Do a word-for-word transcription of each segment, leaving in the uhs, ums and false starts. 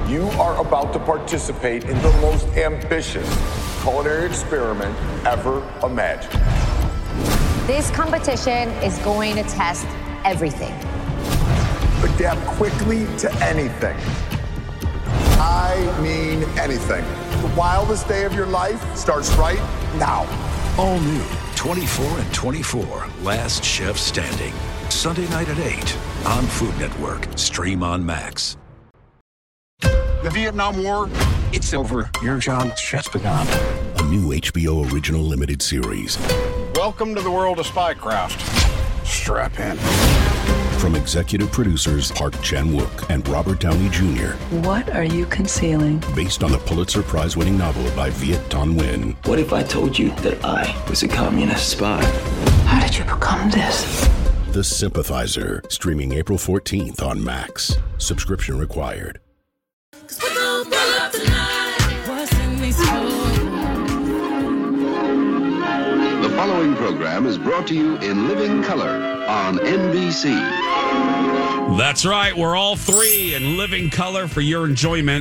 You are about to participate in the most ambitious culinary experiment ever imagined. This competition is going to test everything. Adapt quickly to anything. I mean anything. The wildest day of your life starts right now. All new twenty-four and twenty-four, Last Chef Standing. Sunday night at eight on Food Network. Stream on Max. The Vietnam War, it's over. Your job just begun. A new H B O original limited series. Welcome to the world of spycraft. Strap in. From executive producers Park Chan-wook and Robert Downey Junior What are you concealing? Based on the Pulitzer Prize-winning novel by Viet Thanh Nguyen. What if I told you that I was a communist spy? How did you become this? The Sympathizer. Streaming April fourteenth on Max. Subscription required. The following program is brought to you in living color on N B C. That's right. We're all three in living color for your enjoyment.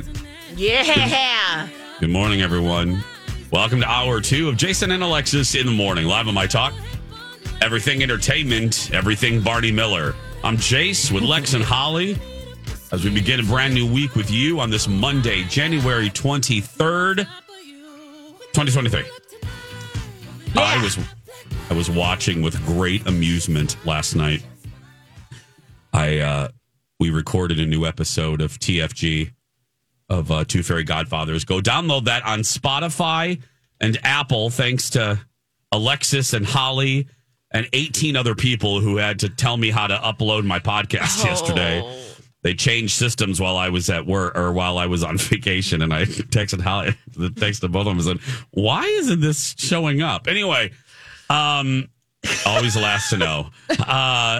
Yeah. Good morning, everyone. Welcome to hour two of Jason and Alexis in the morning. Live on My Talk. Everything entertainment, everything Barney Miller. I'm Jace with Lex and Holly as we begin a brand new week with you on this Monday, January twenty-third, twenty twenty-three. Yeah. I was I was watching with great amusement last night. I uh, we recorded a new episode of T F G of uh, Two Fairy Godfathers. Go download that on Spotify and Apple, thanks to Alexis and Holly and eighteen other people who had to tell me how to upload my podcast Oh. yesterday. They changed systems while I was at work or while I was on vacation, and I texted Holly, texted both of them and said, "Why isn't this showing up?" Anyway, um, always last to know. Uh,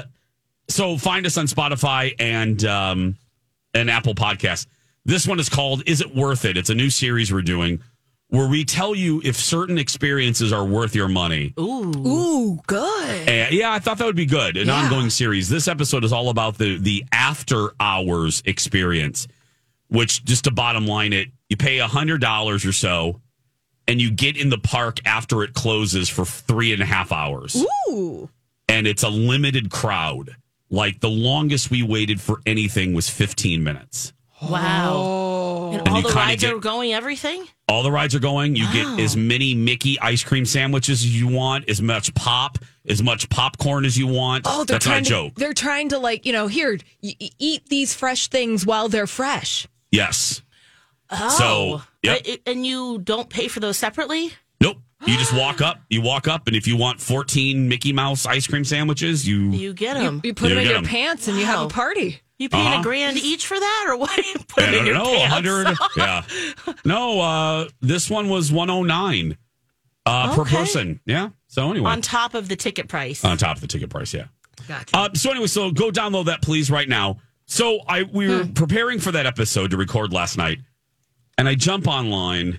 so find us on Spotify and um, and Apple Podcasts. This one is called "Is It Worth It?" It's a new series we're doing where we tell you if certain experiences are worth your money. Ooh. Ooh, good. And yeah, I thought that would be good. An Yeah. ongoing series. This episode is all about the the after hours experience, which, just to bottom line it, you pay one hundred dollars or so, and you get in the park after it closes for three and a half hours. Ooh. And it's a limited crowd. Like, the longest we waited for anything was fifteen minutes. Wow. Oh. And, And all you the kinda rides get- are going, everything? All the rides are going. You Wow. get as many Mickey ice cream sandwiches as you want, as much pop, as much popcorn as you want. Oh, they're That's trying not a joke. To, they're trying to, like, you know, here, y- eat these fresh things while they're fresh. Yes. Oh. So, yep. But it- And you don't pay for those separately? Nope. You just walk up. You walk up, and if you want fourteen Mickey Mouse ice cream sandwiches, you You get You, them. you put You them in get your 'em. pants and you have Wow. a party. You paying Uh-huh. a grand each for that, or what? You put I it in don't your know, pants? one hundred. Yeah. No, uh, this one was one oh nine uh, per Okay. person. Yeah. So anyway, On top of the ticket price. on top of the ticket price. Yeah. Gotcha. Uh, so anyway, so go download that, please, right now. So I we were preparing for that episode to record last night, and I jump online,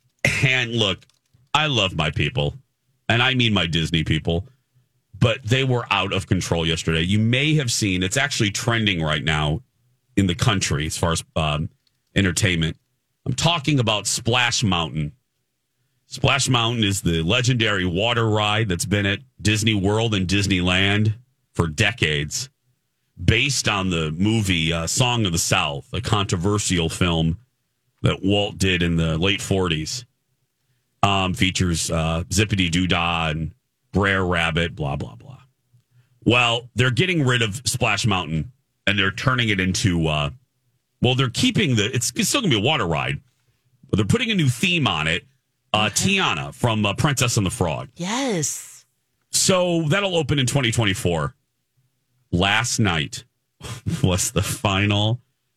and look, I love my people, and I mean my Disney people, but they were out of control yesterday. You may have seen, it's actually trending right now in the country as far as um, entertainment. I'm talking about Splash Mountain. Splash Mountain is the legendary water ride that's been at Disney World and Disneyland for decades, based on the movie uh, Song of the South, a controversial film that Walt did in the late forties. Um, features uh, Zippity Doo-Dah and Brer Rabbit, blah, blah, blah. Well, they're getting rid of Splash Mountain, and they're turning it into, uh, well, they're keeping the, it's, it's still going to be a water ride, but they're putting a new theme on it, uh, Tiana from uh, Princess and the Frog. Yes. So that'll open in twenty twenty-four. Last night was the final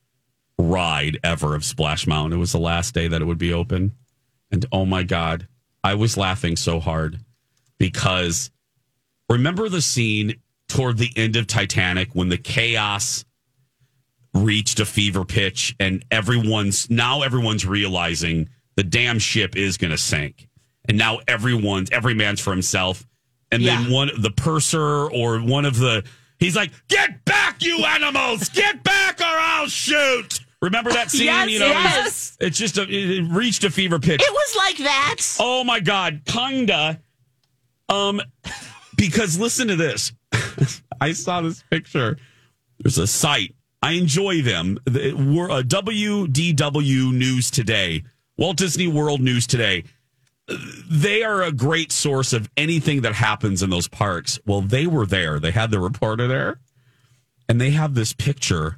ride ever of Splash Mountain. It was the last day that it would be open. And oh my God, I was laughing so hard because remember the scene toward the end of Titanic when the chaos reached a fever pitch and everyone's now everyone's realizing the damn ship is going to sink. And now everyone's every man's for himself. And Yeah. then one the purser or one of the he's like, "Get back, you animals! Get back or I'll shoot!" Remember that scene? Yes, you know, yes. It's, it's just a, it reached a fever pitch. It was like that. Oh my God, kinda. Um, because listen to this. I saw this picture. There's a site. I enjoy them. We're a W D W News Today, Walt Disney World News Today. They are a great source of anything that happens in those parks. Well, they were there. They had the reporter there, and they have this picture.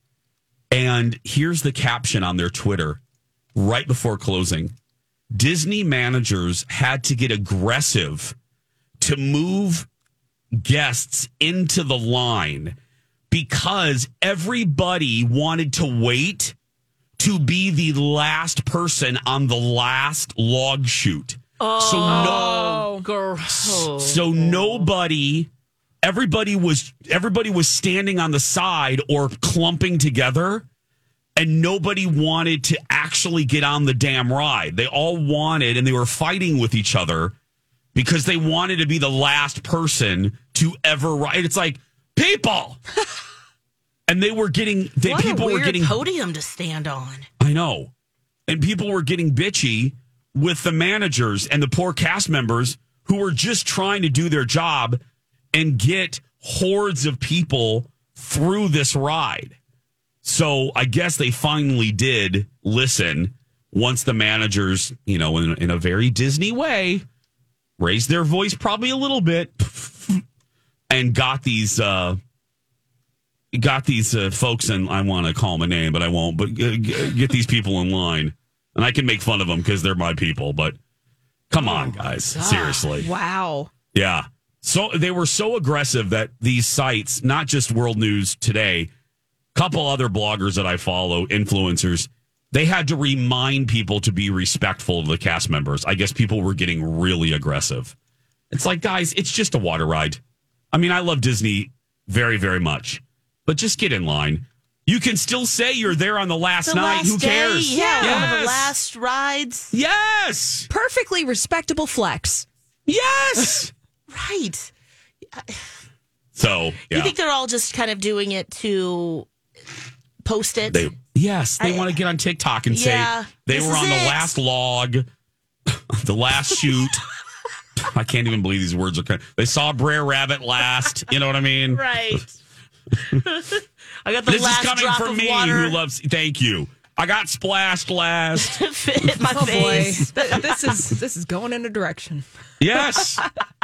And here's the caption on their Twitter right before closing. Disney managers had to get aggressive to move guests into the line because everybody wanted to wait to be the last person on the last log chute. Oh, so no, girl. so nobody, everybody was everybody was standing on the side or clumping together, and nobody wanted to actually get on the damn ride. They all wanted, and they were fighting with each other because they wanted to be the last person to ever ride. It's like, people. And they were getting, they, what people a weird were getting podium to stand on. I know. And people were getting bitchy with the managers and the poor cast members who were just trying to do their job and get hordes of people through this ride. So I guess they finally did listen once the managers, you know, in, in a very Disney way, raised their voice probably a little bit and got these, uh, got these uh, folks, and I want to call them a name, but I won't, but g- g- get these people in line. And I can make fun of them because they're my people, but come on, guys. Seriously. Wow. Yeah. So they were so aggressive that these sites, not just World News Today, couple other bloggers that I follow, influencers, they had to remind people to be respectful of the cast members. I guess people were getting really aggressive. It's like, guys, it's just a water ride. I mean, I love Disney very, very much, but just get in line. You can still say you're there on the last The night. last Who day, cares? Yeah, Yes. one of the last rides. Yes. Perfectly respectable flex. Yes. Right. So, yeah. You think they're all just kind of doing it to post it? They, yes, they I- want to get on TikTok and Yeah, say they this were is on the it. last log, the last shoot. I can't even believe these words are kind. They saw Brer Rabbit last. You know what I mean? Right. I got the This last is coming drop from of me, water. who loves. Thank you. I got splashed last. Hit my Oh boy, face. Th- this is this is going in a direction. Yes.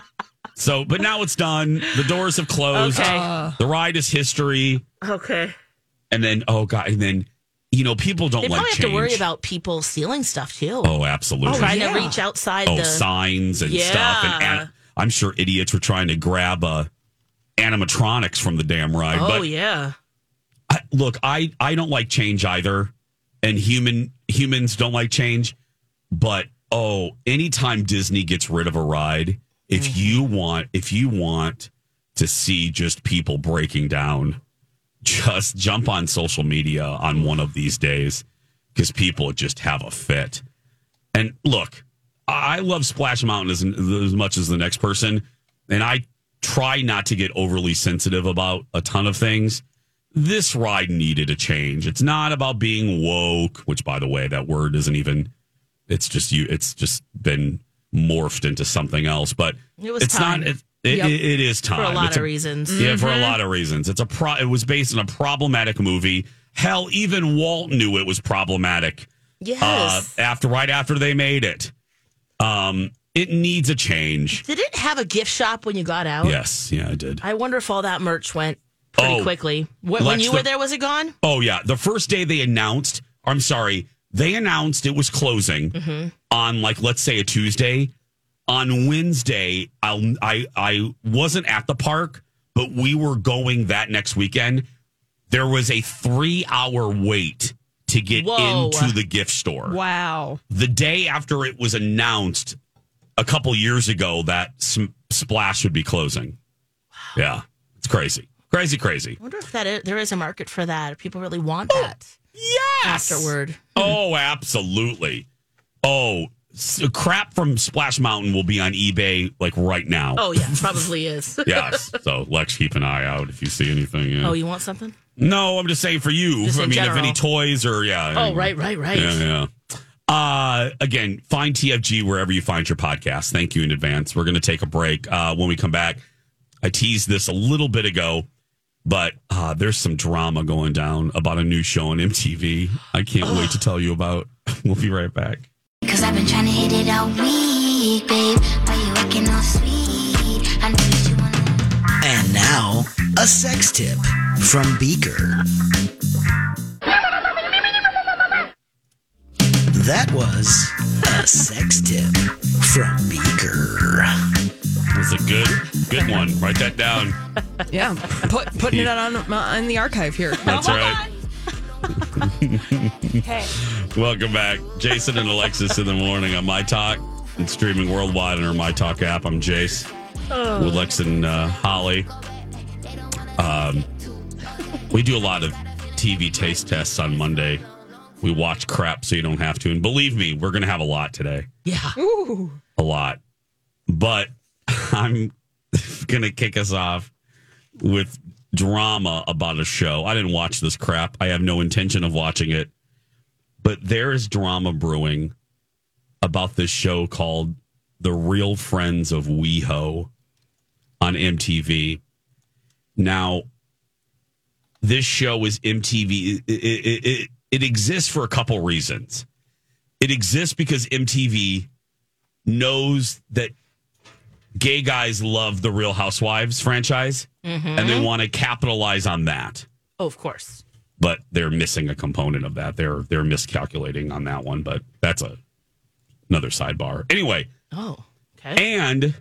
So, but now it's done. The doors have closed. Okay. Uh. The ride is history. Okay. And then, oh god, and then you know people don't They like probably have change. to worry about people stealing stuff too. Oh, absolutely. Trying yeah. to reach outside Oh, the signs and Yeah. stuff. And, and I'm sure idiots were trying to grab uh, animatronics from the damn ride. Oh but yeah. I, look, I, I don't like change either, and human humans don't like change. But oh, anytime Disney gets rid of a ride, if Mm-hmm. you want, if you want to see just people breaking down, just jump on social media on one of these days because people just have a fit. And look, I love Splash Mountain as, as much as the next person, and I try not to get overly sensitive about a ton of things. This ride needed a change. It's not about being woke, which, by the way, that word isn't even. It's just you. It's just been morphed into something else. But It was it's time. not. It, it, Yep. it is time For a lot It's of reasons. Yeah, for a lot of reasons. It's a pro. It was based on a problematic movie. Hell, even Walt knew it was problematic. Yes. Uh, after right after they made it, um, it needs a change. Did it have a gift shop when you got out? Yes, yeah, I did. I wonder if all that merch went pretty Oh, quickly. When, when Lex, you were the- there, was it gone? Oh yeah, the first day they announced. I'm sorry, they announced it was closing Mm-hmm. on like let's say a Tuesday. On Wednesday, I'll, I I wasn't at the park, but we were going that next weekend. There was a three hour wait to get Whoa. into the gift store. Wow. The day after it was announced a couple years ago that S- Splash would be closing. Yeah, it's crazy, crazy, crazy. I wonder if that is, there is a market for that. If people really want that Yes. afterward. Oh, absolutely. Oh, s- crap from Splash Mountain will be on eBay like right now. Oh, yeah, probably is. Yes. So, Lex, keep an eye out if you see anything. Yeah. Oh, you want something? No, I'm just saying for you. Just I in mean, general. if any toys or, yeah. Oh, right, right, right. Yeah, yeah. Uh, again, find T F G wherever you find your podcast. Thank you in advance. We're going to take a break. Uh, when we come back, I teased this a little bit ago, but uh, there's some drama going down about a new show on M T V. I can't Ugh. wait to tell you about. We'll be right back. Cause I've been trying to hit it all week, babe. Why you working all sweet? I know that you wanna. And now, a sex tip from Beaker. That was a sex tip from Beaker. It was a good, good one. Write that down. Yeah, put, putting it on on the archive here. That's right. Hey. Welcome back. Jason and Alexis in the morning on My Talk and streaming worldwide on our My Talk app. I'm Jace Oh. with Lex and uh, Holly. Um, we do a lot of T V taste tests on Monday. We watch crap so you don't have to. And believe me, we're going to have a lot today. Yeah. Ooh. A lot. But I'm going to kick us off with drama about a show. I didn't watch this crap. I have no intention of watching it. But there is drama brewing about this show called The Real Friends of WeHo on M T V. Now, this show is M T V. It, it, it, it exists for a couple reasons. It exists because M T V knows that gay guys love the Real Housewives franchise, Mhm. and they want to capitalize on that. Oh, of course. But they're missing a component of that. They're they're miscalculating on that one, but that's a another sidebar. Anyway. Oh, okay. And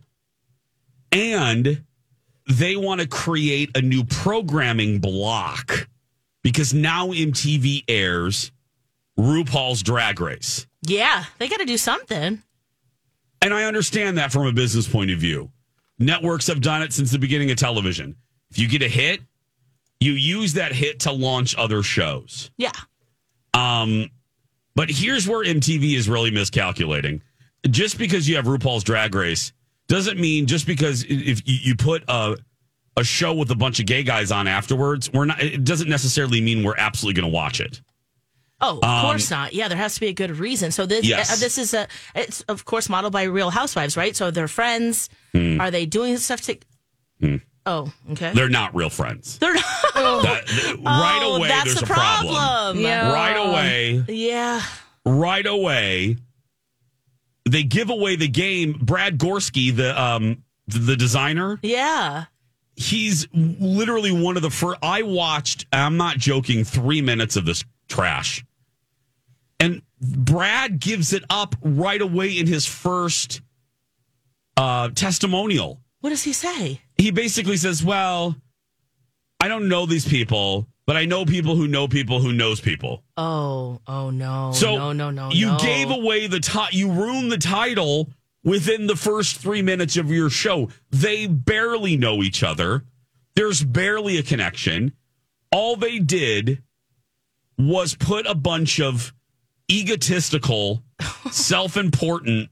and they want to create a new programming block because now M T V airs RuPaul's Drag Race. Yeah, they got to do something. And I understand that from a business point of view. Networks have done it since the beginning of television. If you get a hit, you use that hit to launch other shows. Yeah. Um, but here's where M T V is really miscalculating. Just because you have RuPaul's Drag Race doesn't mean just because if you, you put a a show with a bunch of gay guys on afterwards, we're not. It doesn't necessarily mean we're absolutely going to watch it. Oh, of Um, course not. Yeah, there has to be a good reason. So this, Yes. uh, this is a, it's of course modeled by Real Housewives, right? So they're friends. Hmm. Are they doing stuff to? Hmm. Oh, okay. They're not real friends. They're not. That- th- right Oh, away, that's there's the a problem. problem. Yeah. Right away, Yeah. right away, they give away the game. Brad Gorski, the um, the, the designer, Yeah. he's literally one of the first. I watched. I'm not joking. Three minutes of this trash, and Brad gives it up right away in his first uh, testimonial. What does he say? He basically says, well, I don't know these people, but I know people who know people who knows people. Oh, oh no. So no, no, no. you no. gave away the ti- you ruined the title within the first three minutes of your show. They barely know each other. There's barely a connection. All they did was put a bunch of egotistical, self-important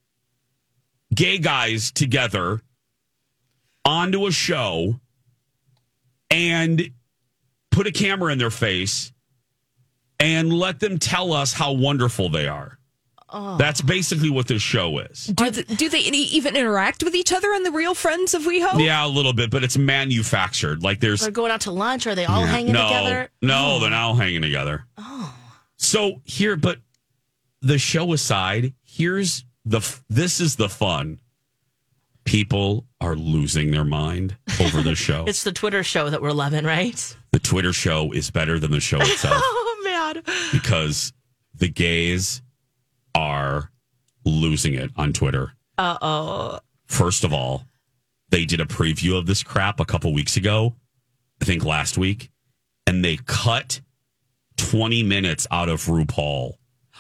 gay guys together onto a show and put a camera in their face and let them tell us how wonderful they are. Oh. That's basically what this show is. Do, th- do they even interact with each other on the Real Friends of WeHo? Yeah, a little bit, but it's manufactured. Like there's They're going out to lunch. Are they all Yeah. hanging no, together? No, Oh. they're not all hanging together. Oh. So here, but the show aside, here's the f- this is the fun. People are losing their mind over the show. It's the Twitter show that we're loving, right? The Twitter show is better than the show itself Oh, man. because the gays are losing it on Twitter. Uh-oh. First of all, they did a preview of this crap a couple weeks ago, I think last week, and they cut twenty minutes out of RuPaul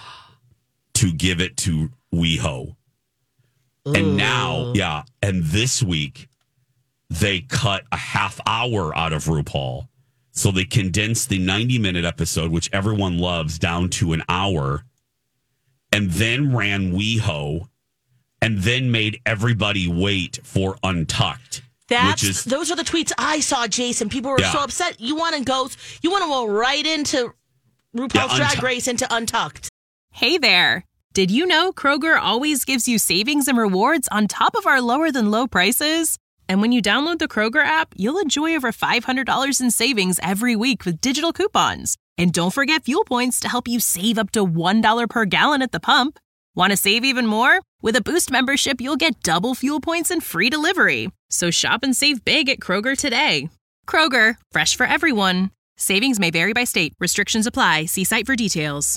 to give it to WeHo. And now, yeah, and this week, they cut a half hour out of RuPaul. So they condensed the ninety-minute episode, which everyone loves, down to an hour. and then ran WeHo, and then made everybody wait for Untucked. That's which is, those are the tweets I saw, Jason. People were Yeah. so upset. You want to go? You want to go right into RuPaul's Yeah, Drag Untu- Race into Untucked? Hey there. Did you know Kroger always gives you savings and rewards on top of our lower than low prices? And when you download the Kroger app, you'll enjoy over five hundred dollars in savings every week with digital coupons. And don't forget fuel points to help you save up to one dollar per gallon at the pump. Want to save even more? With a Boost membership, you'll get double fuel points and free delivery. So shop and save big at Kroger today. Kroger, fresh for everyone. Savings may vary by state. Restrictions apply. See site for details.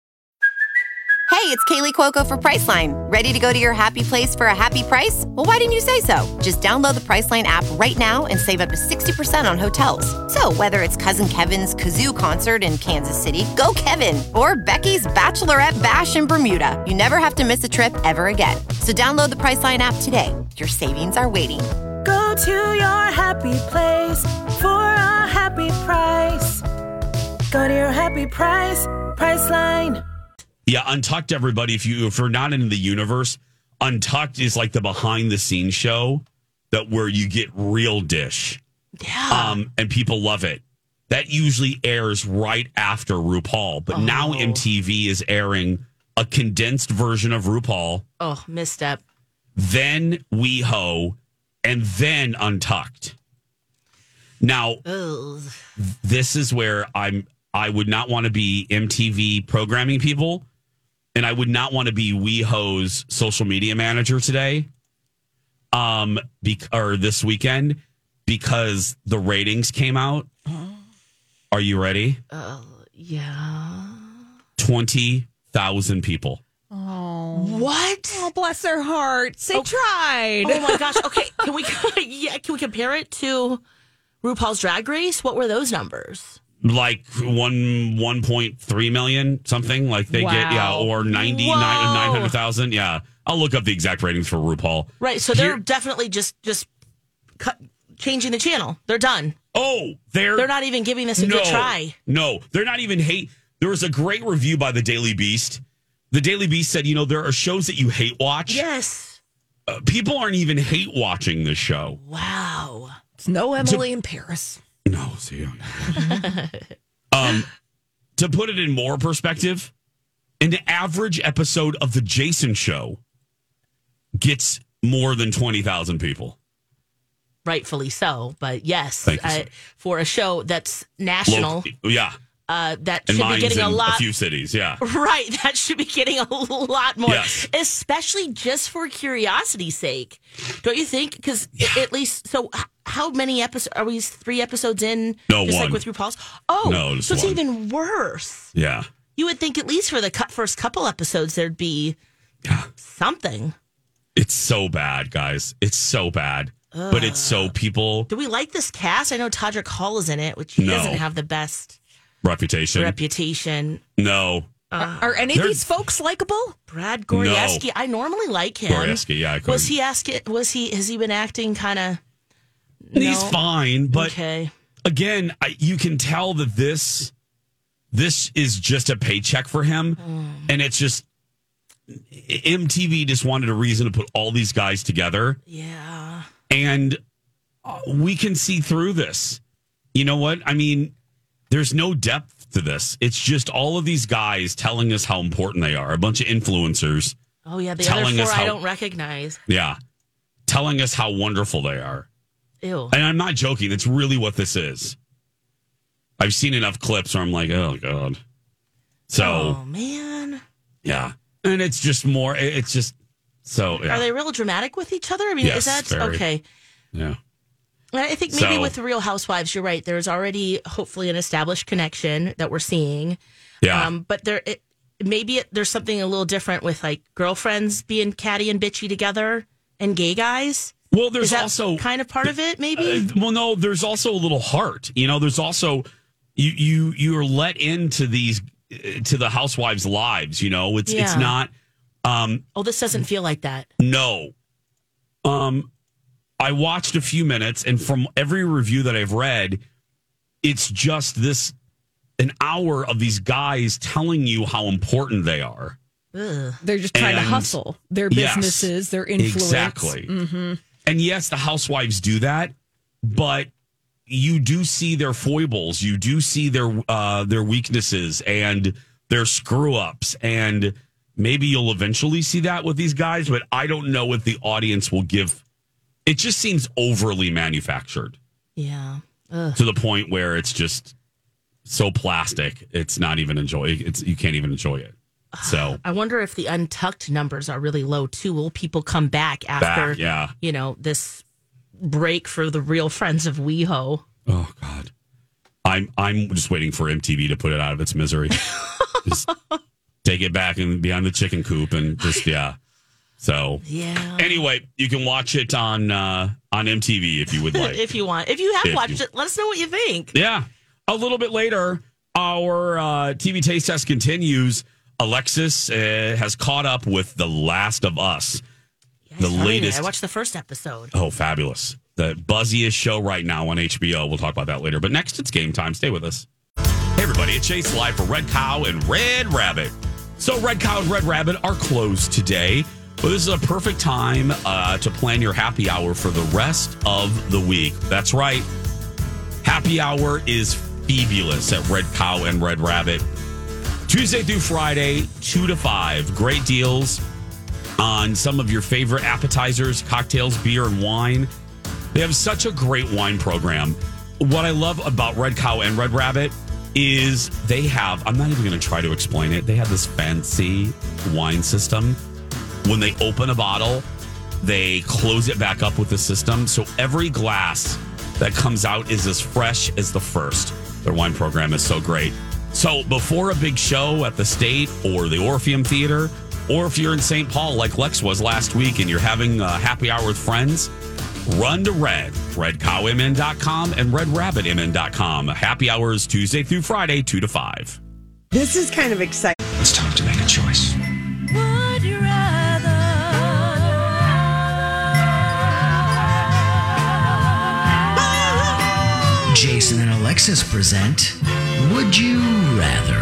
Hey, it's Kaylee Cuoco for Priceline. Ready to go to your happy place for a happy price? Well, why didn't you say so? Just download the Priceline app right now and save up to sixty percent on hotels. So whether it's Cousin Kevin's Kazoo Concert in Kansas City, go Kevin, or Becky's Bachelorette Bash in Bermuda, you never have to miss a trip ever again. So download the Priceline app today. Your savings are waiting. Go to your happy place for a happy price. Go to your happy price, Priceline. Yeah, Untucked, everybody. If you if you're not in the universe, Untucked is like the behind the scenes show that where you get real dish. Yeah. Um, and people love it. That usually airs right after RuPaul, but Oh. now M T V is airing a condensed version of RuPaul, Oh, misstep. then WeHo, and then Untucked. Now, Ugh. this is where I'm. I would not want to be M T V programming people, and I would not want to be WeHo's social media manager today, um, be, or this weekend, because the ratings came out. Are you ready? Uh, yeah. Twenty thousand people. Oh, what? Oh, bless their hearts. They Oh. tried. Oh my gosh. Okay, can we? Yeah, can we compare it to RuPaul's Drag Race? What were those numbers? Like one one point three million, something like they get, yeah, Wow. or ninety Whoa. nine nine hundred thousand, yeah. I'll look up the exact ratings for RuPaul. Right. So they're Here- definitely just just cut, changing the channel. They're done. Oh, they're They're not even giving this a no, good try. No, they're not even hate. There was a great review by the Daily Beast. The Daily Beast said, you know, there are shows that you hate watch. Yes. Uh, people aren't even hate watching this show. Wow. It's no Emily in Paris. No, see. um, to put it in more perspective, an average episode of the Jason Show gets more than twenty thousand people. Rightfully so. But yes, Thank you, uh, sir. for a show that's national, Local- yeah. uh, that And should be mine's getting in a lot. a few cities, yeah. Right. That should be getting a lot more, Yes. especially just for curiosity's sake. Don't you think? Because at least, so h- how many episodes are we? Three episodes in? No, just one. like with RuPaul's. Oh, No, just so it's one. even worse. Yeah. You would think at least for the cu- first couple episodes there'd be something. It's so bad, guys. It's so bad. But it's so people Do we like this cast? I know Todrick Hall is in it, which he No. doesn't have the best reputation. reputation. no. Uh, Are any of They're- these folks likable? Brad Gorieski, I normally like him. Gorieski, yeah, I couldn't. Was he asking? Was he? Has he been acting kind of? He's fine, but Okay. again, I, you can tell that this this is just a paycheck for him, and it's just M T V just wanted a reason to put all these guys together, Yeah. and uh, we can see through this. You know what? I mean, there's no depth to this. It's just all of these guys telling us how important they are. A bunch of influencers, Oh yeah, the Telling other us four how- I don't recognize. yeah, telling us how wonderful they are. Ew. And I'm not joking. That's really what this is. I've seen enough clips where I'm like, oh, God. So, Oh man. yeah. And it's just more, it's just, so, yeah. Are they real dramatic with each other? I mean, Yes, is that very. okay? Yeah. And I think maybe So- with the Real Housewives, you're right. There's already hopefully an established connection that we're seeing. Yeah. Um, but there, it, maybe it, there's something a little different with like girlfriends being catty and bitchy together and gay guys. Well, there's Is that also kind of part of it, maybe. Uh, well, no, there's also a little heart. You know, there's also, you, you, you're let into these, uh, to the housewives' lives, you know, it's, it's Yeah. not, um, Oh, this doesn't feel like that. no. Um, I watched a few minutes, and from every review that I've read, it's just this an hour of these guys telling you how important they are. Ugh. They're just trying And- to hustle their Yes, businesses, their influence. Exactly. Mm-hmm. And yes, the housewives do that, but you do see their foibles. You do see their uh, their weaknesses and their screw ups. And maybe you'll eventually see that with these guys, but I don't know if the audience will give. It just seems overly manufactured Yeah. Ugh. to the point where it's just so plastic. It's not even enjoy. It's you can't even enjoy it. So I wonder if the untucked numbers are really low too. Will people come back after, Back, yeah. you know, this break for the Real Friends of WeHo? Oh God, I'm I'm just waiting for M T V to put it out of its misery. Just take it back and be on the chicken coop and just yeah. So Yeah. Anyway, you can watch it on uh, on M T V if you would like. if you want. If you have If watched you- it, let us know what you think. Yeah. A little bit later, our uh, T V taste test continues. Alexis uh, has caught up with The Last of Us, the Funny, latest. I watched the first episode. Oh, fabulous. The buzziest show right now on H B O. We'll talk about that later. But next, it's game time. Stay with us. Hey, everybody. It's Chase live for Red Cow and Red Rabbit. So, Red Cow and Red Rabbit are closed today. But this is a perfect time uh, to plan your happy hour for the rest of the week. That's right. Happy hour is fabulous at Red Cow and Red Rabbit. Tuesday through Friday, two to five. Great deals on some of your favorite appetizers, cocktails, beer, and wine. They have such a great wine program. What I love about Red Cow and Red Rabbit is they have, I'm not even going to try to explain it. They have this fancy wine system. When they open a bottle, they close it back up with the system. So every glass that comes out is as fresh as the first. Their wine program is so great. So before a big show at the State or the Orpheum Theater, or if you're in Saint Paul like Lex was last week and you're having a happy hour with friends, run to Red, red cow m n dot com and red rabbit m n dot com. Happy hours Tuesday through Friday, two to five. This is kind of exciting. It's time to make a choice. Would you rather? Jason and Alexis present Would You Rather?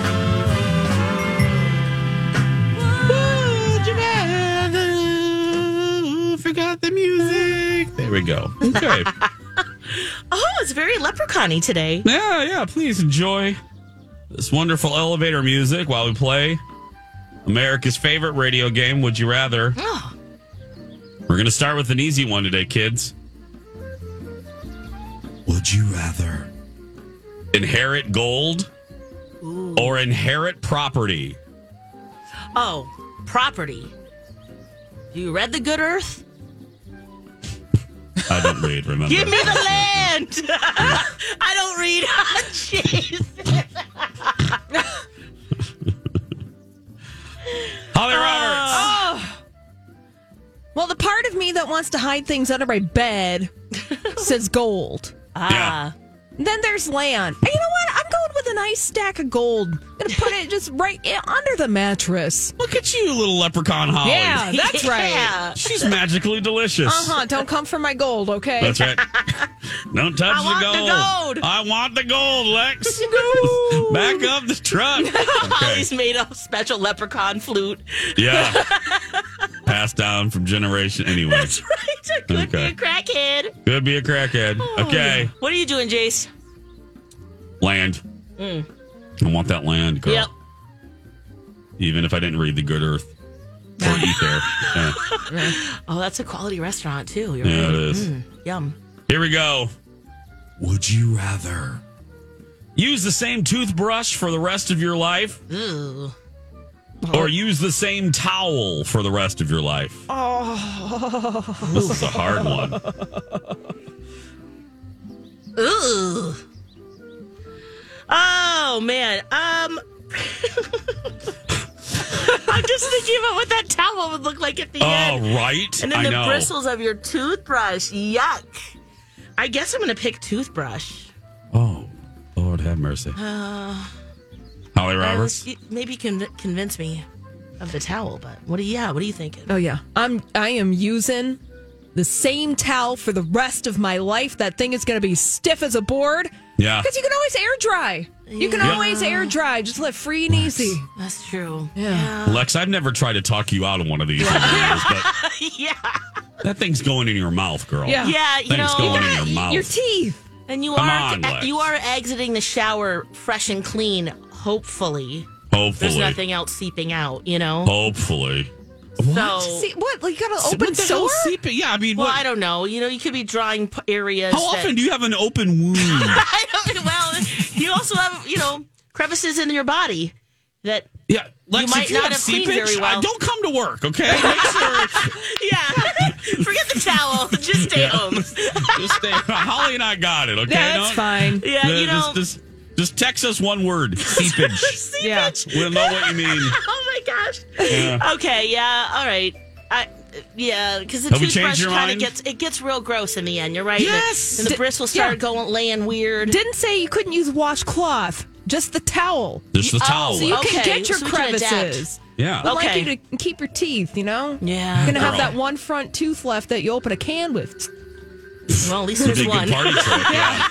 Would you rather? Forgot the music. There we go. Okay. Oh, it's very leprechaun-y today. Yeah, yeah. Please enjoy this wonderful elevator music while we play America's favorite radio game, Would You Rather? Oh. We're going to start with an easy one today, kids. Would you rather inherit gold Ooh. or inherit property? Oh, property. You read The Good Earth? I don't read, remember? Give me the land! I don't read. Jeez. Holly Roberts. Oh. Well, the part of me that wants to hide things under my bed says gold. Ah. Then there's land. And you know what? I'm going with a nice stack of gold. I'm going to put it just right in, under the mattress. Look at you, little leprechaun Holly. Yeah, that's right. Yeah. She's magically delicious. Uh-huh. Don't come for my gold, okay? That's right. Don't touch I the, want gold. the gold. I want the gold, Lex. Gold. Back up the truck. Okay. Holly's made a special leprechaun flute. Yeah. Passed down from generation. Anyway. That's right. I could Okay. be a crackhead. Could be a crackhead. Okay. What are you doing, Jace? Land. Mm. I want that land, girl. Yep. Even if I didn't read The Good Earth or eat there. Yeah. Oh, that's a quality restaurant, too. You're Yeah, right. it is. Mm, yum. Here we go. Would you rather use the same toothbrush for the rest of your life Ooh. or use the same towel for the rest of your life? Oh. This is a hard one. Ooh. Oh, man. Um... I'm just thinking about what that towel would look like at the Oh, end. right. And then I the know. bristles of your toothbrush. Yuck. I guess I'm going to pick toothbrush. Oh, Lord have mercy. Uh, Holly I Roberts? was- maybe conv- convince me of the towel, but what do you, yeah, what are you thinking? Oh, yeah. I'm, I am using the same towel for the rest of my life. That thing is going to be stiff as a board. Yeah. Because you can always air dry. You can Yeah. always air dry. Just live free and easy. That's true. Yeah. Lex, I've never tried to talk you out of one of these. over the years, but yeah. that thing's going in your mouth, girl. Yeah. Yeah, you Thing's know. going in your mouth. Your teeth. And you Come are on, Lex. you are exiting the shower fresh and clean, hopefully. Hopefully. There's nothing else seeping out, you know? Hopefully. So, See, what? Like, you got an What open the hell sore? seeping? Yeah, I mean, well, what- I don't know. You know, you could be drawing p- areas. how that- often do you have an open wound? I don't, well, you also have, you know, crevices in your body that Yeah, Lex, you might if you not have have cleaned seepage, very well. uh, don't come to work, okay? Make sure yeah. Forget the towel. Just stay Yeah. home. just stay. Holly and I got it, okay? That's Don't- fine. Yeah, Uh, you know. Just, just, just text us one word: seepage. Yeah. We'll know what you mean. Oh my gosh. Yeah. Okay. Yeah. All right. I, yeah, because the Have we changed toothbrush your kind of mind? gets it gets real gross in the end. You're right. Yes. The, and the D- bristles start yeah. going laying weird. Didn't say you couldn't use washcloth. Just the towel. Just the Oh, towel. So you Okay, can get your so we can adapt. crevices. Yeah. I'd like Okay. you to keep your teeth, you know? Yeah. You're going to have Girl. that one front tooth left that you open a can with. Well, at least It'd be there's a good one. party trick. Yeah.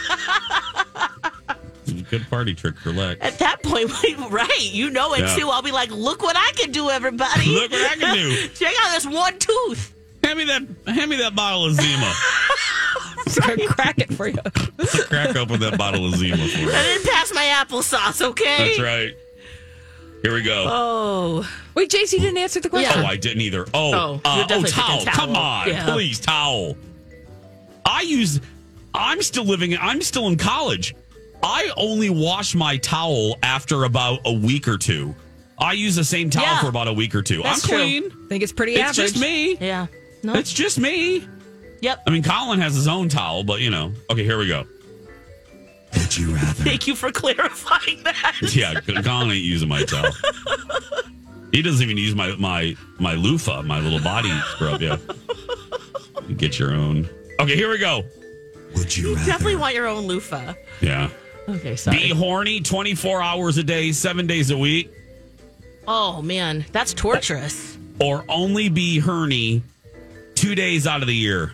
It's a good party trick for Lex. At that point, right? You know it Yeah. too. I'll be like, look what I can do, everybody. Look what I can do. Check out this one tooth. Hand me that. Hand me that bottle of Zima. Just gonna crack it for you. Crack open that bottle of Zima for you. I didn't pass my applesauce, okay? That's right. Here we go. Oh. Wait, Jace, you didn't answer the question. Oh, I didn't either. Oh, Oh, uh, you're oh, definitely towel. thinking towel. Come on, Yeah. please, towel. I use. I'm still living. I'm still in college. I only wash my towel after about a week or two. I use the same towel Yeah. for about a week or two. That's I'm true. clean. I think it's pretty It's average. just me. Yeah. No. It's just me. Yep. I mean, Colin has his own towel, but you know. Okay, here we go. Would you rather? Thank you for clarifying that. Yeah, Colin ain't using my towel. He doesn't even use my my my loofah, my little body scrub. Yeah, you get your own. Okay, here we go. Would you You rather? definitely want your own loofah. Yeah. Okay, sorry. Be horny twenty-four hours a day, seven days a week, Oh man, that's torturous. or only be horny two days out of the year.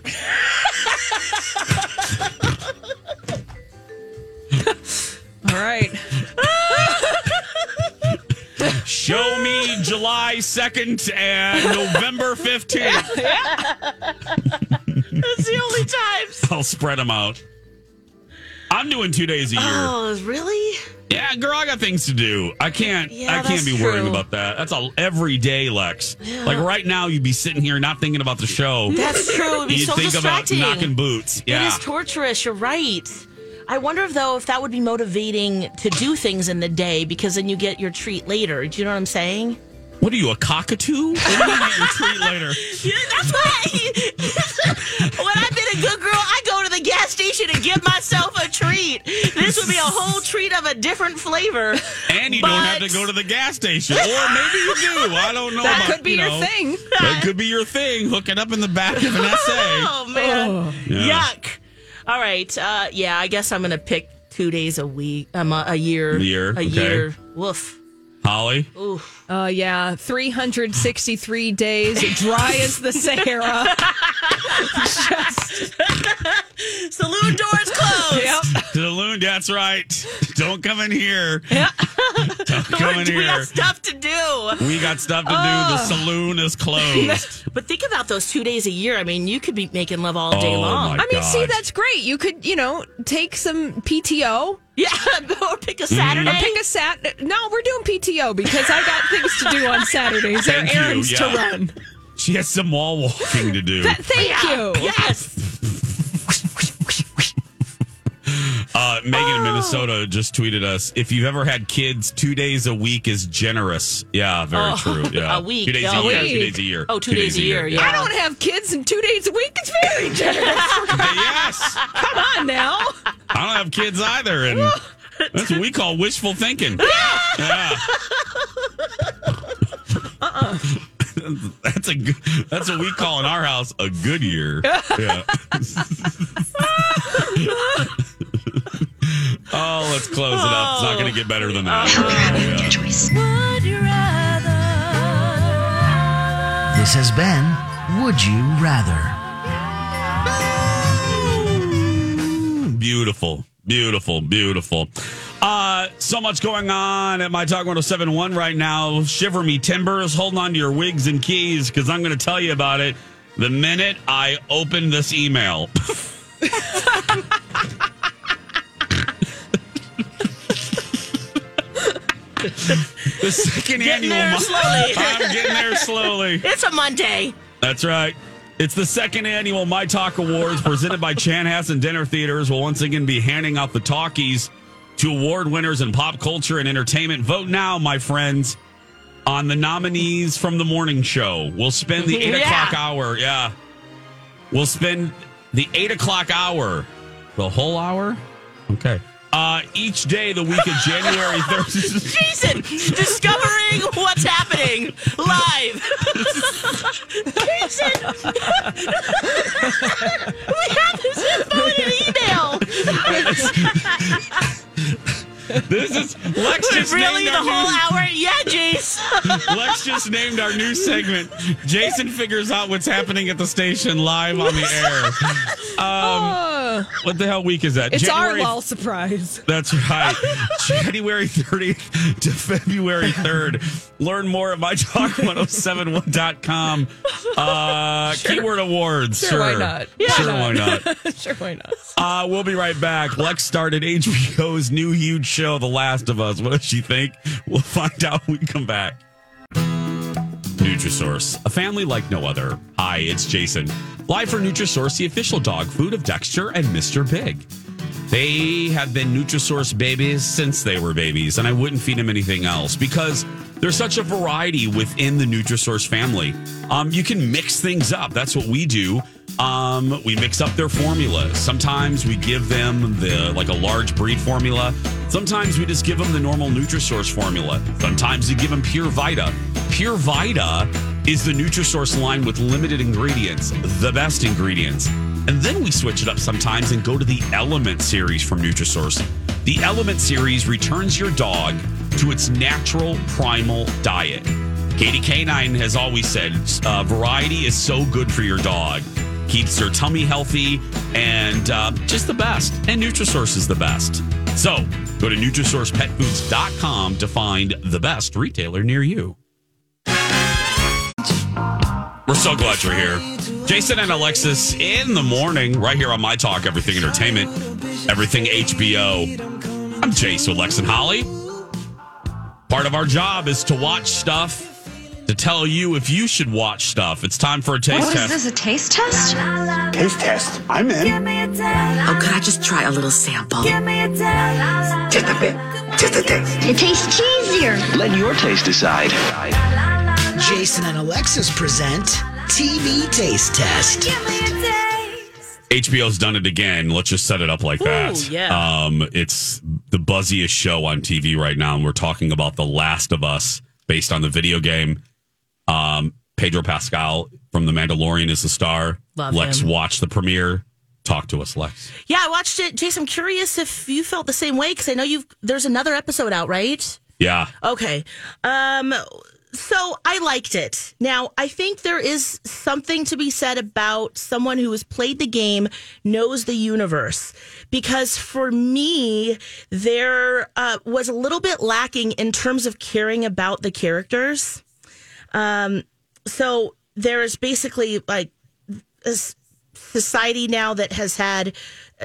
All right. Show me July second and November fifteenth. That's the only times. I'll spread them out. I'm doing two days a year. Oh, really? Yeah, girl, I got things to do. I can't. Yeah, I can't that's be worrying true. about that. That's all every day, Lex. Yeah. Like right now, you'd be sitting here not thinking about the show. That's true. It'd be You'd so think distracting. about knocking boots. Yeah. It is torturous. You're right. I wonder if though if that would be motivating to do things in the day because then you get your treat later. Do you know what I'm saying? What are you, a cockatoo? What do you mean get your treat later? Yeah, that's why. When I've been a good girl, I go to the gas station and give myself a treat. This would be a whole treat of a different flavor. And you But- don't have to go to the gas station. Or maybe you do. I don't know. That about, could be you your know. thing. That could be your thing. Hook it up in the back of an essay. Oh, man. Yeah. Yuck. All right. Uh, yeah, I guess I'm going to pick two days a week, um, a, a year. A year, A okay. year. Woof. Holly? Ooh. Uh, yeah, three hundred sixty-three days, dry as the Sahara. Just, Saloon doors closed. yep. Saloon, that's right. Don't come in here. Yeah. Don't come in we here. got stuff to do. We got stuff to do. The saloon is closed. But think about those two days a year. I mean, you could be making love all day Oh, long. my I mean, see, God. that's great. You could, you know, take some P T O. Yeah, or pick a Saturday. Or pick a sat. No, we're doing P T O because I got things to do on Saturdays. There are Thank you, errands yeah. to run. She has some wall walking to do. That, thank Yeah, you. Yes. Uh, Megan in Minnesota just tweeted us, if you've ever had kids, two days a week is generous. Yeah, very Oh, true. Yeah. a week, Two days a a year. week. Two days a year. Oh, two days a year, yeah. I don't have kids, and two days a week is very generous. Yes. Come on now. I don't have kids either, and that's what we call wishful thinking. Yeah. Uh-uh. That's a good, that's what we call in our house a good year. Yeah. Oh, let's close it up. It's not going to get better than that. Yeah. Would you rather? This has been Would You Rather? Beautiful. Beautiful, beautiful. Uh, so much going on at My Talk one oh seven point one right now. Shiver me timbers. Hold on to your wigs and keys because I'm going to tell you about it the minute I open this email. The second getting annual. there slowly. I'm getting there slowly. It's a Monday. That's right. It's the second annual My Talk Awards presented by Chanhassen Dinner Theaters. Will once again be handing out the talkies to award winners in pop culture and entertainment. Vote now, my friends, on the nominees from the morning show. We'll spend the eight Yeah. o'clock hour. Yeah. We'll spend the eight o'clock hour. The whole hour? Okay. Uh, each day the week of January third. Jason, discovering what's happening live. Jason, we have this info in an email. This is Lex just really named the our whole new, hour? Yeah, Jace. Lex just named our new segment. Jason figures out what's happening at the station live on the air. Um, what the hell week is that? It's January, our little surprise. That's right. January thirtieth to February third. Learn more at my talk one oh seven one dot com. Uh, Sure. Keyword awards. Sure, Sure. why not? Sure, Yeah. why not? Sure, why not? Uh, we'll be right back. Lex started H B O's new huge show, The Last of Us. What does she think? We'll find out when we come back. Nutrisource, a family like no other. Hi, it's Jason. Live for Nutrisource, the official dog food of Dexter and Mister Big. They have been Nutrisource babies since they were babies, and I wouldn't feed them anything else because there's such a variety within the Nutrisource family. Um, you can mix things up. That's what we do. Um, we mix up their formulas. Sometimes we give them the like a large breed formula. Sometimes we just give them the normal Nutrisource formula. Sometimes we give them Pure Vita. Pure Vita is the Nutrisource line with limited ingredients, the best ingredients. And then we switch it up sometimes and go to the Element series from Nutrisource. The Element series returns your dog to its natural primal diet. Katie Canine has always said uh, variety is so good for your dog. Keeps their tummy healthy and uh, just the best. And Nutrisource is the best. So go to Nutrisource Pet Foods dot com to find the best retailer near you. We're so glad you're here. Jason and Alexis in the morning, right here on My Talk, Everything Entertainment, Everything H B O. I'm Jace with Lex and Holly. Part of our job is to watch stuff, to tell you if you should watch stuff. It's time for a taste What test. is this, a taste test? Taste test. I'm in. Oh, could I just try a little sample? Just a bit. Just a taste. It tastes cheesier. Let your taste decide. Jason and Alexis present T V Taste Test. H B O's done it again. Let's just set it up like that. Ooh, yeah. Um, it's the buzziest show on T V right now, and we're talking about The Last of Us, based on the video game. Um, Pedro Pascal from The Mandalorian is the star. Love Lex him. watched the premiere. Talk to us, Lex. Yeah, I watched it. Jason, I'm curious if you felt the same way because I know you've. There's another episode out, right? Yeah. Okay. Um. So I liked it. Now, I think there is something to be said about someone who has played the game, knows the universe. Because for me, there uh, was a little bit lacking in terms of caring about the characters. Um, so there's basically like a society now that has had,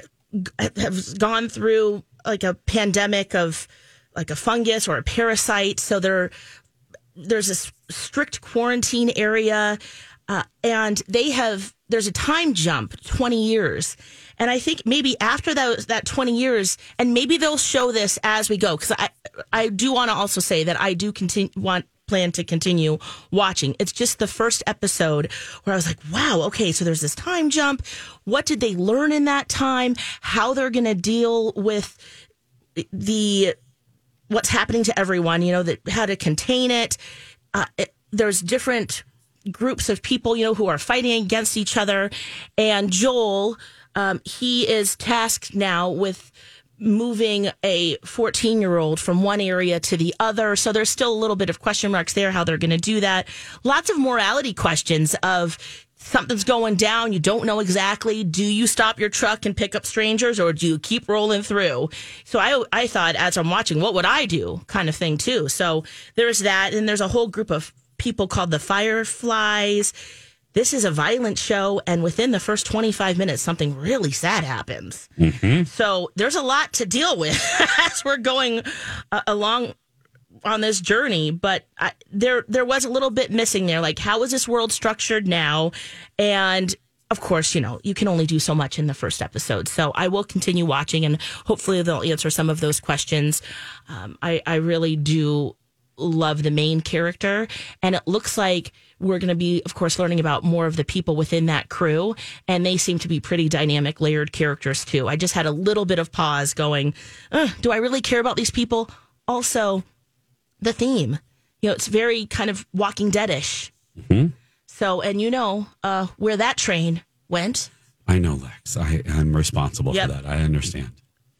has gone through like a pandemic of like a fungus or a parasite. So they're there's a strict quarantine area, uh, and they have, there's a time jump, twenty years. And I think maybe after that, that twenty years, and maybe they'll show this as we go, because I, I do want to also say that I do continue, want, plan to continue watching. It's just the first episode where I was like, wow, okay, so there's this time jump. What did they learn in that time? How they're going to deal with the, what's happening to everyone, you know, that how to contain it. Uh, it. There's different groups of people, you know, who are fighting against each other. And Joel, um, he is tasked now with moving a fourteen-year-old from one area to the other. So there's still a little bit of question marks there, how they're going to do that. Lots of morality questions of, something's going down. You don't know exactly. Do you stop your truck and pick up strangers, or do you keep rolling through? So I, I thought, as I'm watching, what would I do kind of thing, too. So there's that. And there's a whole group of people called the Fireflies. This is a violent show. And within the first twenty-five minutes, something really sad happens. Mm-hmm. So there's a lot to deal with as we're going uh, along on this journey, but I, there there was a little bit missing there. Like, how is this world structured now? And of course, you know, you can only do so much in the first episode. So I will continue watching, and hopefully they'll answer some of those questions. Um, I, I really do love the main character, and it looks like we're going to be, of course, learning about more of the people within that crew, and they seem to be pretty dynamic, layered characters too. I just had a little bit of pause going, uh, do I really care about these people? Also, the theme, you know, it's very kind of Walking Dead-ish. Mm-hmm. So, and you know uh, where that train went. I know, Lex. I, I'm responsible Yep. for that. I understand.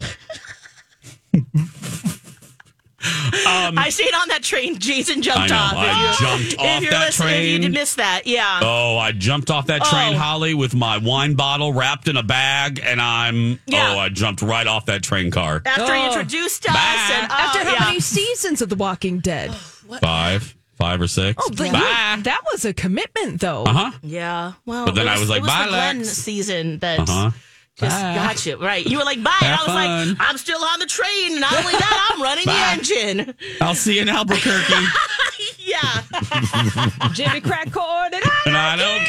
um, I stayed on that train. Jason jumped I know. off. I If you- jumped if off you're that listening, train. If you missed that, yeah. Oh, I jumped off that train, Oh. Holly, with my wine bottle wrapped in a bag, and I'm, Yeah. oh, I jumped right off that train car. After he Oh. introduced us. And, oh, After how yeah. many seasons of The Walking Dead? Five, five or six. Oh, but Bye. you- that was a commitment, though. Uh-huh. Yeah. Well, But then it I was like, it was bye, the Glenn Lex. season that Uh-huh. just Bye. got you. Right. You were like, bye. And I Have was fun. like, I'm still on the train. Not only that, I'm running the Bye. engine. I'll see you in Albuquerque. Yeah. Jimmy Crack Cord. And and I don't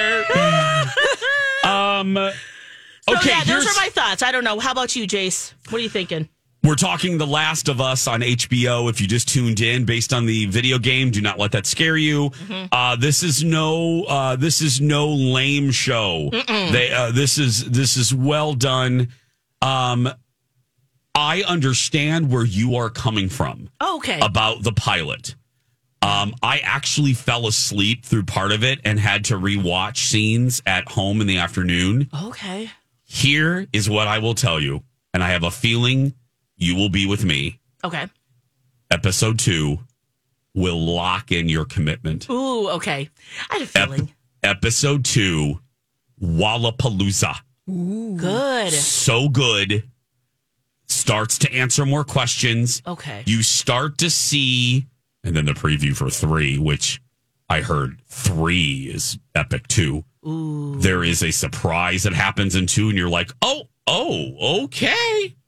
care. um, okay, So, yeah, those here's- are my thoughts. I don't know. How about you, Jace? What are you thinking? We're talking The Last of Us on H B O. If you just tuned in based on the video game, do not let that scare you. Mm-hmm. Uh, this is no, uh, this is no lame show. Mm-mm. They, uh, this is this is well done. Um, I understand where you are coming from. Okay. About the pilot. Um, I actually fell asleep through part of it and had to rewatch scenes at home in the afternoon. Okay. Here is what I will tell you, and I have a feeling you will be with me. Okay. Episode two will lock in your commitment. Ooh, okay. I had a Ep- feeling. episode two, Wallapalooza. Ooh. Good. So good. Starts to answer more questions. Okay. You start to see, and then the preview for three, which I heard three is epic too. Ooh. There is a surprise that happens in two, and you're like, oh, oh, okay.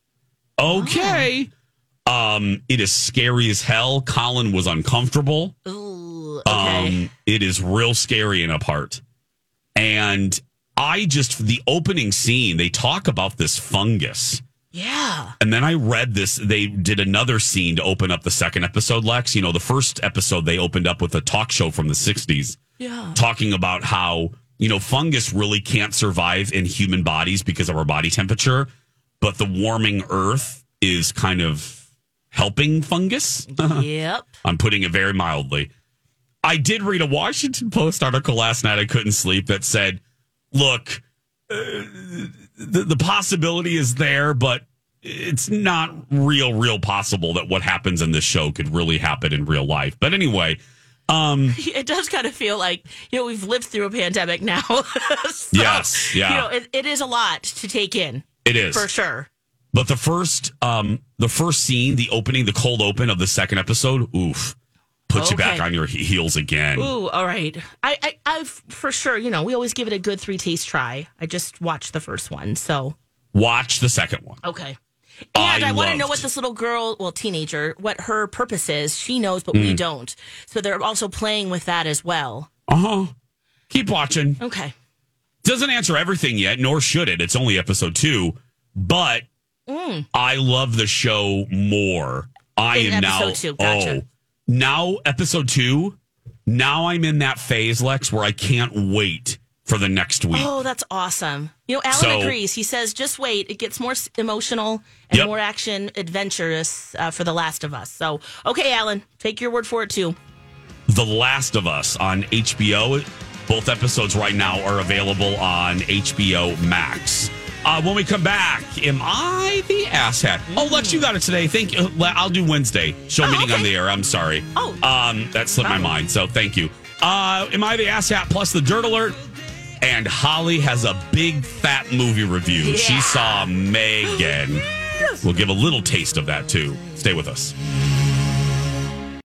Okay. Um, it is scary as hell. Colin was uncomfortable. Ooh, okay. Um, it is real scary in a part. And I just, the opening scene, they talk about this fungus. Yeah. And then I read this. They did another scene to open up the second episode, Lex. You know, the first episode, they opened up with a talk show from the sixties. Yeah. Talking about how, you know, fungus really can't survive in human bodies because of our body temperature. But the warming earth is kind of helping fungus. Yep. I'm putting it very mildly. I did read a Washington Post article last night. I couldn't sleep that said, look, uh, the, the possibility is there, but it's not real, real possible that what happens in this show could really happen in real life. But anyway, um, it does kind of feel like, you know, we've lived through a pandemic now. So, yes. Yeah. You know, it, it is a lot to take in. It is. For sure. But the first, um, the first scene, the opening, the cold open of the second episode, oof, puts you Okay. back on your he- heels again. Ooh, all right. I, I, I've for sure, you know, we always give it a good three taste try. I just watched the first one, so Watch the second one. okay. And I, I want to know loved- what this little girl, well, teenager, what her purpose is. She knows, but we Mm. don't. So they're also playing with that as well. Uh huh. Keep watching. Okay. Doesn't answer everything yet, nor should it. It's only episode two, but Mm. I love the show more. I In am now. episode two, gotcha. Oh, now episode two. Now I'm in that phase, Lex, where I can't wait for the next week. Oh, that's awesome. You know, Alan So- agrees. He says, just wait. It gets more s- emotional and Yep. more action adventurous uh, for The Last of Us. So, okay, Alan, take your word for it, too. The Last of Us on H B O. Both episodes right now are available on H B O Max. Uh, when we come back, am I the asshat? Oh, Lex, you got it today. Thank you. I'll do Wednesday. Show Oh, meeting okay. on the air. I'm sorry. Oh. Um, that slipped my mind. So thank you. Uh, am I the asshat plus the dirt alert? And Holly has a big fat movie review. Yeah. She saw Megan. We'll give a little taste of that, too. Stay with us.